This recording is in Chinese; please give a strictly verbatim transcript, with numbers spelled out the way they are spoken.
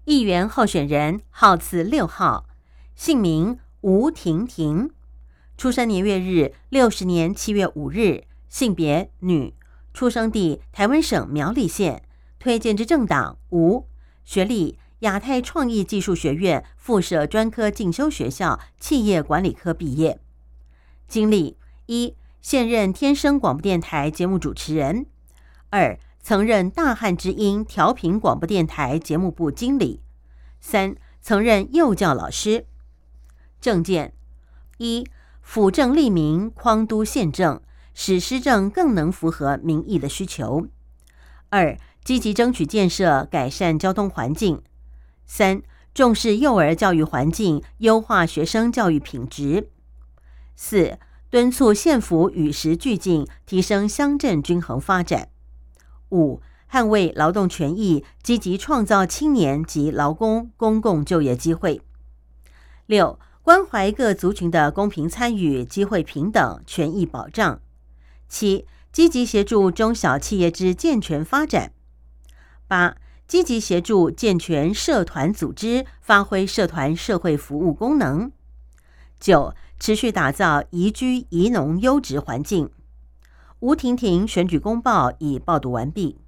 议员候选人号次六号，姓名吴婷婷，出生年月日六十年七月五日，性别女，出生地台湾省苗栗县，推荐之政党无，学历亚太创意技术学院附设专科进修学校企业管理科毕业。经历：一、现任天声广播电台节目主持人；二、曾任大汉之音调频广播电台节目部经理；三、曾任幼教老师。政见：一、辅政利民，匡都县政，使施政更能符合民意的需求；二、积极争取建设改善交通环境；三、重视幼儿教育环境，优化学生教育品质；四、敦促县府与时俱进，提升乡镇均衡发展；五、捍卫劳动权益，积极创造青年及劳工公共就业机会；六、关怀各族群的公平参与、机会平等、权益保障；七、积极协助中小企业之健全发展；八、积极协助健全社团组织，发挥社团社会服务功能；九、持续打造宜居宜农优质环境。吴婷婷选举公报已报读完毕。